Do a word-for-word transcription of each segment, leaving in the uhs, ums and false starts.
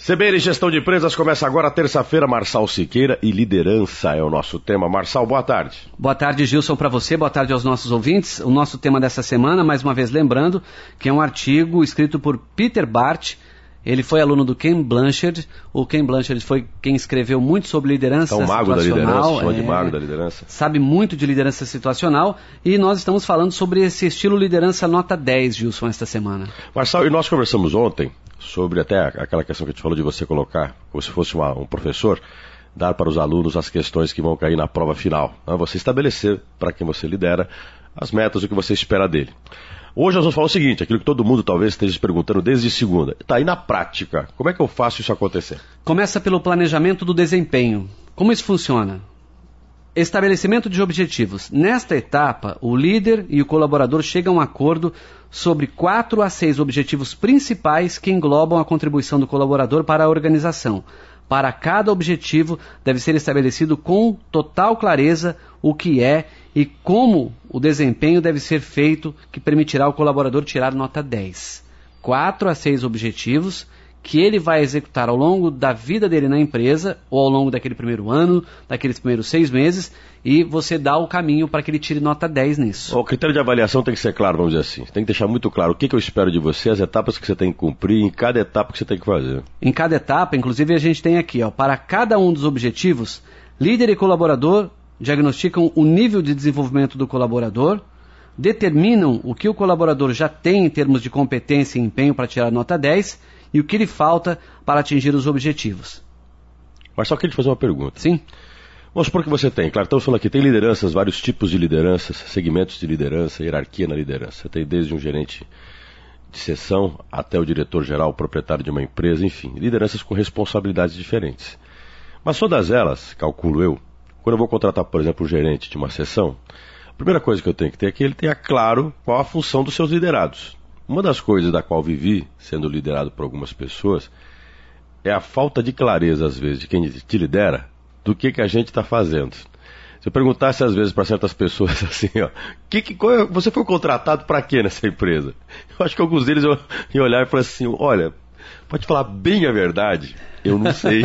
C B N Gestão de Empresas começa agora, terça-feira. Marçal Siqueira e liderança é o nosso tema. Marçal, boa tarde. Boa tarde, Gilson, para você, boa tarde aos nossos ouvintes. O nosso tema dessa semana, mais uma vez lembrando, que é um artigo escrito por Peter Bart. Ele foi aluno do Ken Blanchard. O Ken Blanchard foi quem escreveu muito sobre liderança então, situacional. mago da liderança, chama é, de mago da liderança. Sabe muito de liderança situacional. E nós estamos falando sobre esse estilo liderança nota dez, Gilson, esta semana. Marçal, e nós conversamos ontem sobre até aquela questão que a gente falou de você colocar, como se fosse uma, um professor, dar para os alunos as questões que vão cair na prova final. Né? Você estabelecer para quem você lidera as metas, o que você espera dele. Hoje nós vamos falar o seguinte, aquilo que todo mundo talvez esteja se perguntando desde segunda. Está aí na prática. Como é que eu faço isso acontecer? Começa pelo planejamento do desempenho. Como isso funciona? Estabelecimento de objetivos. Nesta etapa, o líder e o colaborador chegam a um acordo sobre quatro a seis objetivos principais que englobam a contribuição do colaborador para a organização. Para cada objetivo, deve ser estabelecido com total clareza o que é e como o desempenho deve ser feito, que permitirá ao colaborador tirar nota dez. Quatro a seis objetivos que ele vai executar ao longo da vida dele na empresa, ou ao longo daquele primeiro ano, daqueles primeiros seis meses, e você dá o caminho para que ele tire nota dez nisso. O critério de avaliação tem que ser claro, vamos dizer assim. Tem que deixar muito claro o que, que eu espero de você, as etapas que você tem que cumprir, em cada etapa que você tem que fazer. Em cada etapa, inclusive a gente tem aqui, ó, para cada um dos objetivos, líder e colaborador diagnosticam o nível de desenvolvimento do colaborador, determinam o que o colaborador já tem em termos de competência e empenho para tirar nota dez, e o que lhe falta para atingir os objetivos. Mas só queria te fazer uma pergunta. Sim. Vamos supor que você tem, claro, estamos falando aqui, tem lideranças, vários tipos de lideranças, segmentos de liderança, hierarquia na liderança. Você tem desde um gerente de seção até o diretor-geral, o proprietário de uma empresa, enfim, lideranças com responsabilidades diferentes. Mas todas elas, calculo eu, quando eu vou contratar, por exemplo, um gerente de uma seção, a primeira coisa que eu tenho que ter é que ele tenha claro qual a função dos seus liderados. Uma das coisas da qual vivi, sendo liderado por algumas pessoas, é a falta de clareza, às vezes, de quem te lidera, do que, que a gente está fazendo. Se eu perguntasse, às vezes, para certas pessoas assim, ó, que, que, qual é, você foi contratado para quê nessa empresa? Eu acho que alguns deles iam, iam olhar e falar assim, olha, pode falar bem a verdade? Eu não sei.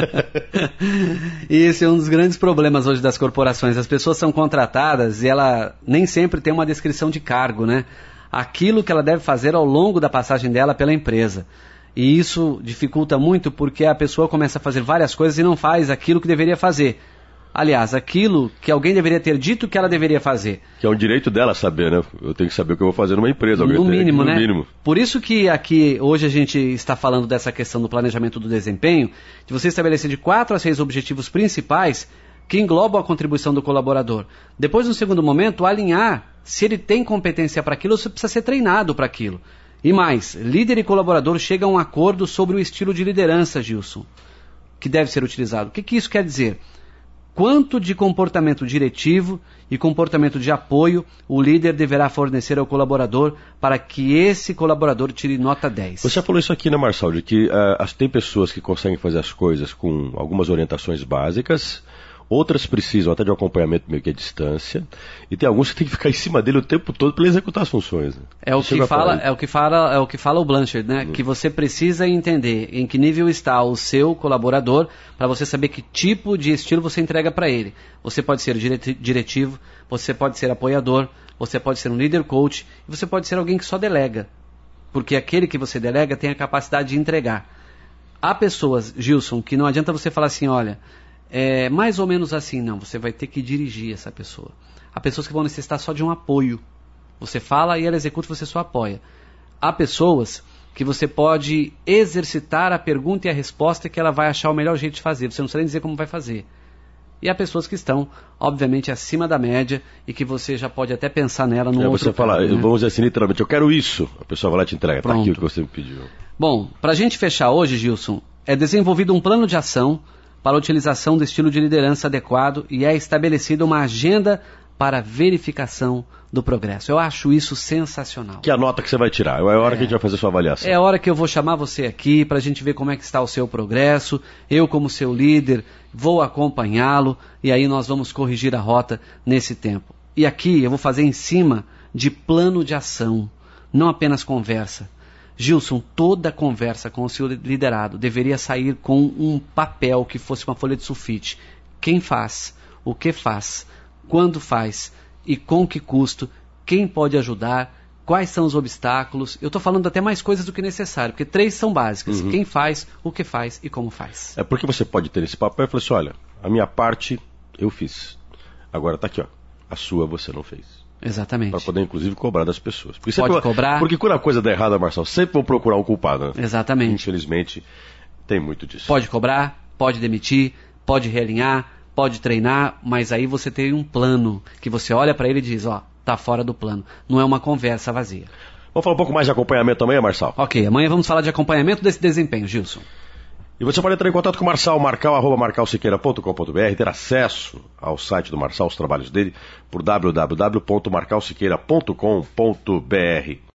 E esse é um dos grandes problemas hoje das corporações. As pessoas são contratadas e ela nem sempre tem uma descrição de cargo, né? Aquilo que ela deve fazer ao longo da passagem dela pela empresa. E isso dificulta muito porque a pessoa começa a fazer várias coisas e não faz aquilo que deveria fazer. Aliás, aquilo que alguém deveria ter dito que ela deveria fazer. Que é um direito dela saber, né? Eu tenho que saber o que eu vou fazer numa empresa. Alguém no mínimo, no né? Mínimo. Por isso que aqui, hoje a gente está falando dessa questão do planejamento do desempenho, de você estabelecer de quatro a seis objetivos principais que englobam a contribuição do colaborador. Depois, no segundo momento, alinhar se ele tem competência para aquilo ou se precisa ser treinado para aquilo. E mais, líder e colaborador chegam a um acordo sobre o estilo de liderança, Gilson, que deve ser utilizado. O que, que isso quer dizer? Quanto de comportamento diretivo e comportamento de apoio o líder deverá fornecer ao colaborador para que esse colaborador tire nota dez? Você já falou isso aqui, né, Marçal, de que uh, tem pessoas que conseguem fazer as coisas com algumas orientações básicas, outras precisam até de um acompanhamento meio que à distância, e tem alguns que tem que ficar em cima dele o tempo todo para ele executar as funções. Né? É, o que fala, é, o que fala, é o que fala o Blanchard, né? Hum. Que você precisa entender em que nível está o seu colaborador para você saber que tipo de estilo você entrega para ele. Você pode ser diretivo, você pode ser apoiador, você pode ser um líder coach, e você pode ser alguém que só delega. Porque aquele que você delega tem a capacidade de entregar. Há pessoas, Gilson, que não adianta você falar assim, olha, é mais ou menos assim, não, você vai ter que dirigir essa pessoa. Há pessoas que vão necessitar só de um apoio. Você fala e ela executa, você só apoia. Há pessoas que você pode exercitar a pergunta e a resposta que ela vai achar o melhor jeito de fazer. Você não precisa nem dizer como vai fazer. E há pessoas que estão, obviamente, acima da média e que você já pode até pensar nela no é, outro você fala, caso, né? Vamos dizer assim, literalmente, eu quero isso. A pessoa vai lá e te entrega, tá aqui o que você me pediu. Bom, para a gente fechar hoje, Gilson, é desenvolvido um plano de ação para a utilização do estilo de liderança adequado e é estabelecida uma agenda para verificação do progresso. Eu acho isso sensacional. Que é a nota que você vai tirar, é a hora é. que a gente vai fazer a sua avaliação. É a hora que eu vou chamar você aqui para a gente ver como é que está o seu progresso. Eu, como seu líder, vou acompanhá-lo e aí nós vamos corrigir a rota nesse tempo. E aqui eu vou fazer em cima de plano de ação, não apenas conversa. Gilson, toda conversa com o seu liderado deveria sair com um papel que fosse uma folha de sulfite. Quem faz, o que faz, quando faz e com que custo, quem pode ajudar, quais são os obstáculos. Eu estou falando até mais coisas do que necessário, porque três são básicas. Uhum. Quem faz, o que faz e como faz. É porque você pode ter esse papel e falar assim, olha, a minha parte eu fiz. Agora está aqui, ó, a sua você não fez. Exatamente. Para poder, inclusive, cobrar das pessoas. Porque Pode sempre, cobrar. Porque quando a coisa der errada, Marcelo, sempre vão procurar um culpado. Né? Exatamente. Infelizmente, tem muito disso. Pode cobrar, pode demitir, pode realinhar, pode treinar, mas aí você tem um plano que você olha para ele e diz, ó, tá fora do plano. Não é uma conversa vazia. Vamos falar um pouco mais de acompanhamento amanhã, Marçal? Ok, amanhã vamos falar de acompanhamento desse desempenho, Gilson. E você pode entrar em contato com o Marçal, marcal, arroba marcal siqueira ponto com ponto b r, ter acesso ao site do Marçal, os trabalhos dele, por w w w ponto marcal siqueira ponto com ponto b r.